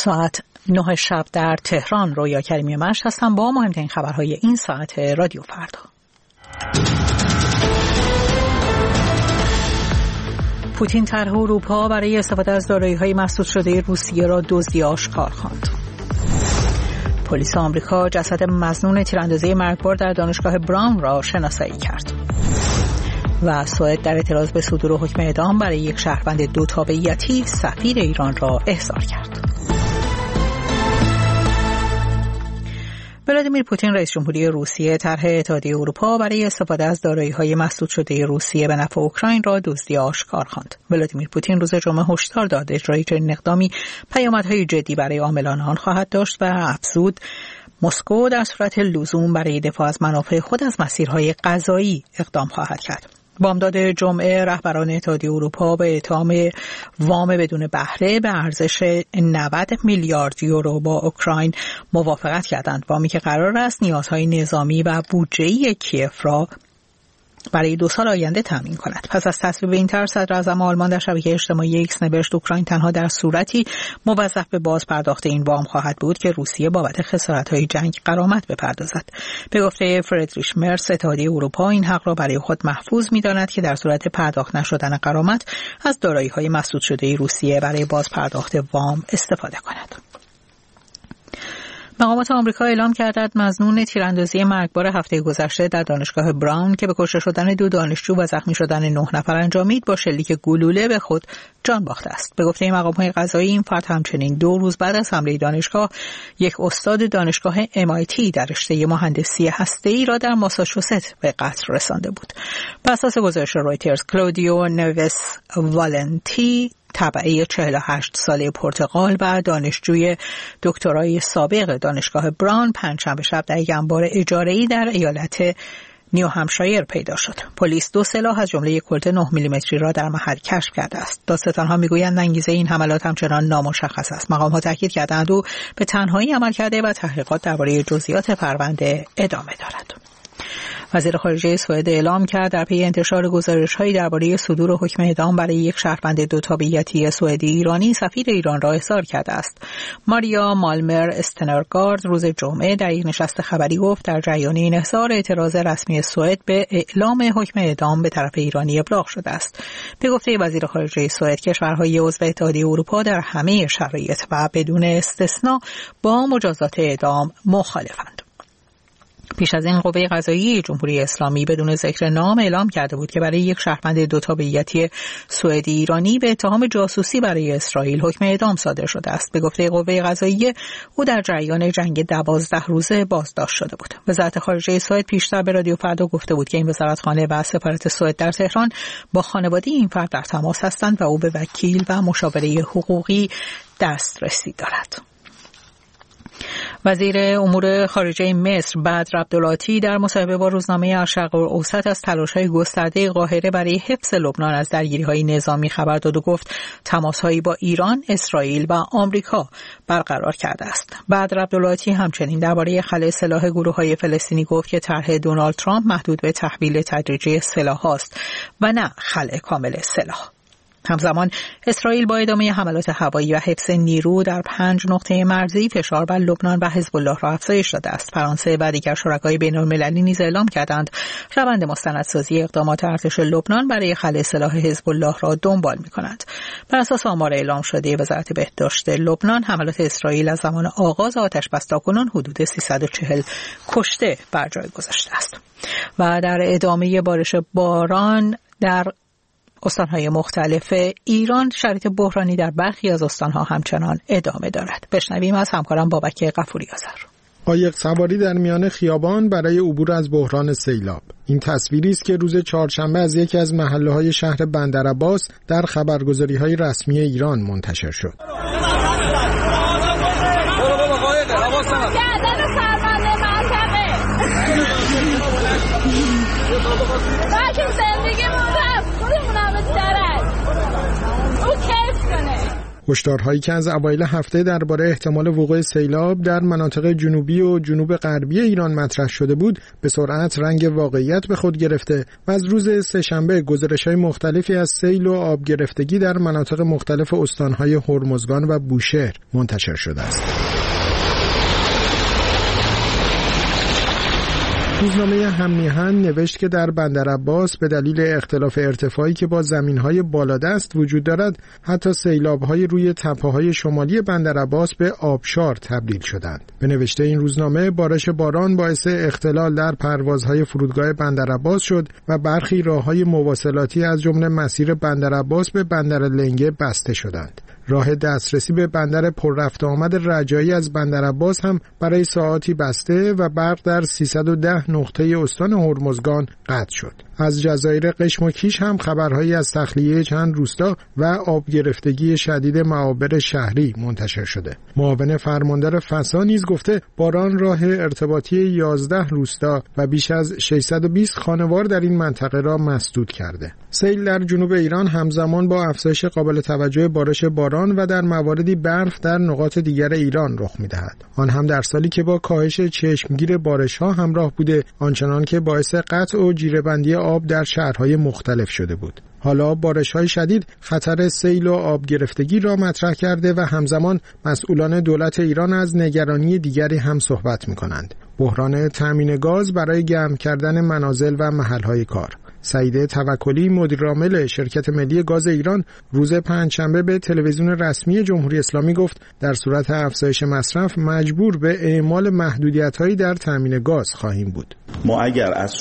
ساعت 9 شب در تهران. رویا کریمی مشت هستم با مهمترین خبرهای این ساعت رادیو فردا. پوتین طرح اروپا برای استفاده از دارایی‌های مسدود شده روسیه را دزدی آشکار خواند. پلیس آمریکا جسد مظنون تیراندازی مرگبار در دانشگاه براون را شناسایی کرد. و سوئد در اعتراض به صدور حکم اعدام برای یک شهروند دو تابعیتی سفیر ایران را احضار کرد. ولادیمیر پوتین رئیس جمهوری روسیه طرح اتحادیه اروپا برای استفاده از دارایی‌های مسدود شده روسیه به نفع اوکراین را دزدی آشکار خواند. ولادیمیر پوتین روز جمعه هشدار داد اجرای چنین اقدامی پیامدهای جدی برای عاملان آن خواهد داشت و افزود مسکو در صورت لزوم برای دفاع از منافع خود از مسیرهای قضایی اقدام خواهد کرد. بامداد جمعه رهبران اتحادیه اروپا به اتهام وام بدون بهره به ارزش 90 میلیارد یورو با اوکراین موافقت کردند، وامی که قرار است نیازهای نظامی و بودجه‌ای کیف را برای 2 سال آینده تامین کند. پس از تصویب این طرح، صدر اعظم آلمان در شبکه اجتماعی ایکس نوشت اوکراین تنها در صورتی موظف به باز پرداخت این وام خواهد بود که روسیه بابت خسارت‌های جنگ غرامت بپردازد. به گفته فردریش مرس، اتحادیه اروپا این حق را برای خود محفوظ می‌داند که در صورت پرداخت نشدن غرامت از دارایی‌های مسدود شده روسیه برای باز پرداخت وام استفاده کند. مقامات آمریکا اعلام کردند مظنون تیراندازی مرگبار هفته گذشته در دانشگاه براون که به کشته شدن 2 دانشجو و زخمی شدن 9 نفر انجامید با شلیک گلوله به خود جان باخته است. به گفته مقامات قضایی این فرد همچنین 2 روز بعد از حمله دانشگاه یک استاد دانشگاه MIT در رشته مهندسی هسته‌ای را در ماساچوست به قتل رسانده بود. بر اساس گزارش رویترز، کلودیو نویس والنتی تبعه 48 ساله پرتغال و دانشجوی دکترای سابق دانشگاه براون پنجشنبه شب در یک انبار اجاره‌ای در ایالت نیو همشایر پیدا شد. پلیس 2 سلاح از جمله یک کلت 9 میلیمتری را در محل کشف کرده است. دادستان‌ها میگویند انگیزه این حملات همچنان نامشخص است. مقام‌ها تاکید کردند او به تنهایی عمل کرده و تحقیقات درباره جزئیات پرونده ادامه دارد. وزیر خارجه سوئد اعلام کرد در پی انتشار گزارش‌هایی درباره صدور حکم اعدام برای یک شهروند دو تابعیتی سوئدی ایرانی سفیر ایران را احضار کرده است. ماریا مالمر استنرگارد روز جمعه در یک نشست خبری گفت در جریان این احضار اعتراض رسمی سوئد به اعلام حکم اعدام به طرف ایرانی ابلاغ شده است. به گفته وزیر خارجه سوئد، کشورهای عضو اتحادیه اروپا در همه شرایط و بدون استثنا با مجازات اعدام مخالفند. پیش از این قوه قضاییه جمهوری اسلامی بدون ذکر نام اعلام کرده بود که برای یک شهروند دو تابعیتی سوئدی ایرانی به اتهام جاسوسی برای اسرائیل حکم اعدام صادر شده است. به گفته قوه قضاییه او در جریان جنگ 12 روزه بازداشت شده بود. وزارت خارجه سوئد پیشتر به رادیو فردا گفته بود که این وزارتخانه و سفارت سوئد در تهران با خانواده این فرد در تماس هستند و او به وکیل و مشاوره حقوقی دسترسی دارد. وزیر امور خارجه مصر بدر عبدالعاطی در مصاحبه با روزنامه الشرق الاوسط از تلاش‌های گسترده قاهره برای حفظ لبنان از درگیری‌های نظامی خبر داد و گفت تماس‌هایی با ایران، اسرائیل و آمریکا برقرار کرده است. بدر عبدالعاطی همچنین درباره خلأ سلاح گروه‌های فلسطینی گفت که طرح دونالد ترامپ محدود به تحویل تدریجی سلاح است و نه خلأ کامل سلاح. همزمان اسرائیل با ادامه حملات هوایی و حفظ نیرو در 5 نقطه مرزی فشار بر لبنان و حزب الله را افزایش داده است. فرانسه و دیگر شرکای بین‌المللی نیز اعلام کردند روند مستندسازی اقدامات ارتش لبنان برای خلأ سلاح حزب الله را دنبال می‌کند. بر اساس آمار اعلام شده وزارت بهداشت لبنان، حملات اسرائیل از زمان آغاز آتش‌بس تاکنون حدود 340 کشته بر جای گذاشته است. و در ادامه بارش باران در استان‌های مختلف ایران، شرایط بحرانی در برخی از استان‌ها همچنان ادامه دارد. بشنویم از همکارم بابک غفوری آذر. قایق سواری در میان خیابان برای عبور از بحران سیلاب. این تصویری است که روز چهارشنبه از یکی از محله‌های شهر بندرعباس در خبرگزاری‌های رسمی ایران منتشر شد. هشدارهایی که از اوایل هفته درباره احتمال وقوع سیلاب در مناطق جنوبی و جنوب غربی ایران مطرح شده بود، به سرعت رنگ واقعیت به خود گرفته و از روز سه‌شنبه گزارش‌های مختلفی از سیل و آب گرفتگی در مناطق مختلف استان‌های هرمزگان و بوشهر منتشر شده است. روزنامه هم‌میهن نوشت که در بندرعباس به دلیل اختلاف ارتفاعی که با زمین‌های بالادست وجود دارد، حتی سیلاب‌های روی تپه‌های شمالی بندرعباس به آبشار تبدیل شدند. به نوشته این روزنامه، بارش باران باعث اختلال در پروازهای فرودگاه بندرعباس شد و برخی راه‌های مواصلاتی از جمله مسیر بندرعباس به بندر لنگه بسته شدند. راه دسترسی به بندر پر رفت آمد رجایی از بندرعباس هم برای ساعاتی بسته و برق در 310 نقطه استان هرمزگان قطع شد. از جزایر قشم و کیش هم خبرهایی از تخلیه چند روستا و آب گرفتگی شدید معابر شهری منتشر شده. معاون فرماندار فسا نیز گفته باران راه ارتباطی 11 روستا و بیش از 620 خانوار در این منطقه را مسدود کرده. سیل در جنوب ایران همزمان با افزایش قابل توجه بارش باران و در مواردی برف در نقاط دیگر ایران رخ می‌دهد. آن هم در سالی که با کاهش چشمگیر بارش‌ها همراه بوده، آنچنان که باعث قطع و جیره‌بندی آب در شهرهای مختلف شده بود. حالا بارش‌های شدید خطر سیل و آب گرفتگی را مطرح کرده و همزمان مسئولان دولت ایران از نگرانی دیگری هم صحبت می‌کنند. بحران تامین گاز برای گرم کردن منازل و محل‌های کار. سعید توکلی مدیرعامل شرکت ملی گاز ایران روز پنجشنبه به تلویزیون رسمی جمهوری اسلامی گفت در صورت افزایش مصرف مجبور به اعمال محدودیت‌هایی در تامین گاز خواهیم بود. ما اگر از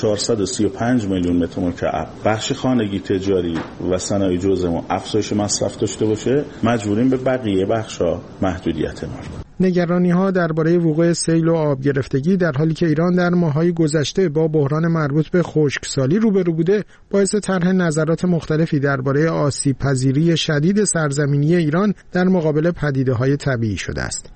435 میلیون متر مکعب بخش خانگی تجاری و صنایع جزء افزایش مصرف داشته باشه، مجبوریم به بقیه بخش‌ها محدودیت اعمال کنیم. نگرانی‌ها درباره وقوع سیل و آب گرفتگی در حالی که ایران در ماه‌های گذشته با بحران مربوط به خشکسالی روبرو بوده، باعث طرح نظرات مختلفی درباره آسیب‌پذیری شدید سرزمینی ایران در مقابل پدیده‌های طبیعی شده است.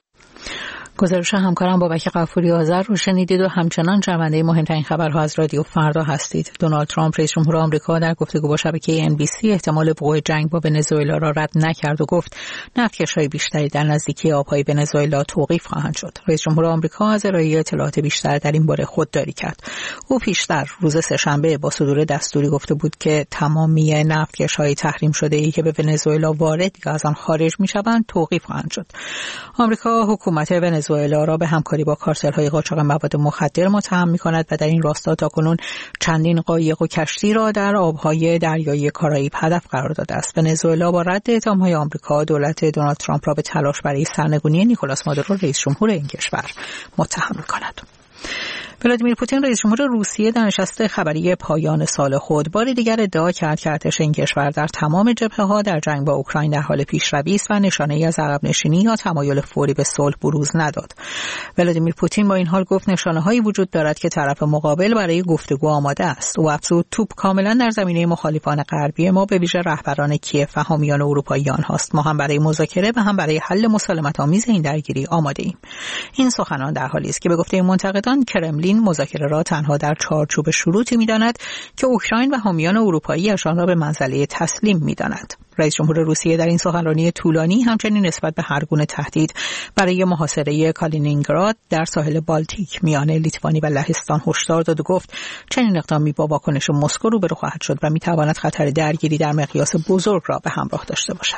گزارش همکارم بابک غفوری آذر رو شنیدید و همچنان شنونده مهمترین خبرها از رادیو فردا هستید. دونالد ترامپ رئیس جمهور آمریکا در گفتگو با شبکه NBC احتمال وقوع جنگ با ونزوئلا را رد نکرد و گفت نفتکش‌های بیشتری در نزدیکی آب‌های ونزوئلا توقیف خواهند شد. رئیس جمهور آمریکا از ارائه اطلاعات بیشتر در این باره خودداری کرد. او پیشتر روز سه‌شنبه با صدور دستوری گفته بود که تمامی نفتکش‌های تحریم شده‌ای که به ونزوئلا وارد یا از آن خارج می‌شوند توقیف خواهند شد. آمریکا حکومت ونزوئلا را به همکاری با کارتل‌های قاچاق مواد مخدر متهم می‌کند و در این راستا تاکنون چندین قایق و کشتی را در آب‌های دریایی کارائیب هدف قرار داده است. ونزوئلا با رد اتهام‌های آمریکا دولت دونالد ترامپ را به تلاش برای سرنگونی نیکولاس مادورو رئیس جمهور این کشور متهم می‌کند. ولادیمیر پوتین رئیس جمهور روسیه در نشست خبری پایان سال خود بار دیگر ادعا کرد که ارتش این کشور در تمام جبهه‌ها در جنگ با اوکراین در حال پیشروی است و نشانه‌ای از عقب نشینی یا تمایل فوری به صلح بروز نداد. ولادیمیر پوتین با این حال گفت نشانه‌هایی وجود دارد که طرف مقابل برای گفتگو آماده است. او افزود توپ کاملا در زمینه مخالفان غربی ما به ویژه رهبران کیف و حامیان اروپاییان هاست. ما هم برای مذاکره و هم برای حل مسالمت‌آمیز این درگیری آماده‌ایم. این سخنان در حالی است که به گفته منتقدان کرملین مذاکره را تنها در چارچوب شروطی می‌داند که اوکراین و حامیان اروپایی آن را به منزله تسلیم می‌دانند. رئیس جمهور روسیه در این سخنرانی طولانی همچنین نسبت به هر گونه تهدید برای محاصره کالینینگراد در ساحل بالتیک میان لیتوانی و لهستان هشدار داد و گفت چنین اقدامی با واکنش مسکو روبرو خواهد شد و می‌تواند خطر درگیری در مقیاس بزرگ را به همراه داشته باشد.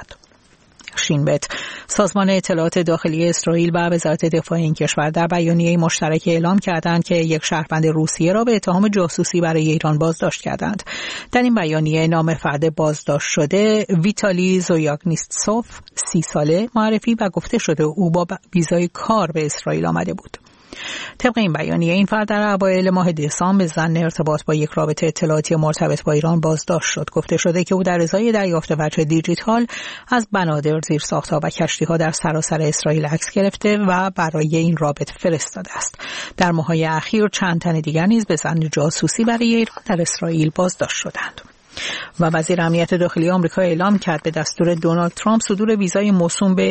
شینبت سازمان اطلاعات داخلی اسرائیل و وزارت دفاع این کشور در بیانیه مشترک اعلام کردند که یک شهروند روسیه را به اتهام جاسوسی برای ایران بازداشت کردند. در این بیانیه نام فرد بازداشت شده ویتالی زویاگنیتسوف 30 ساله معرفی و گفته شده او با ویزای کار به اسرائیل آمده بود. طبق این بیانیه این فرد در اوایل ماه دسامبر به ظن ارتباط با یک رابطه اطلاعاتی مرتبط با ایران بازداشت شد. گفته شده که او در ازای دریافت وجه دیجیتال از بنادر، زیرساخت‌ها و کشتی‌ها در سراسر اسرائیل عکس گرفته و برای این رابطه فرستاده است. در ماه‌های اخیر چند تن دیگر نیز به ظن جاسوسی برای ایران در اسرائیل بازداشت شدند. و وزیر امنیت داخلی آمریکا اعلام کرد به دستور دونالد ترامپ صدور ویزای موسوم به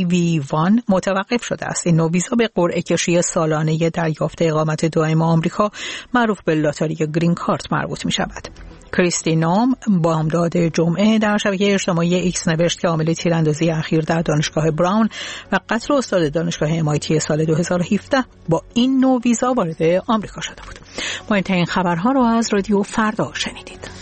DV1 متوقف شده است. این نوع ویزا به قرعه کشی سالانه دریافت اقامت دائم آمریکا معروف به لاتاری گرین کارت مربوط می شود. کریستی نوم بامداد جمعه در شبکه اجتماعی ایکس نوشت که عامل تیراندازی اخیر در دانشگاه براون و قتل استاد دانشگاه MIT سال 2017 با این نوع ویزا وارد آمریکا شده بود. مهمترین خبرها رو از رادیو فردا شنیدید.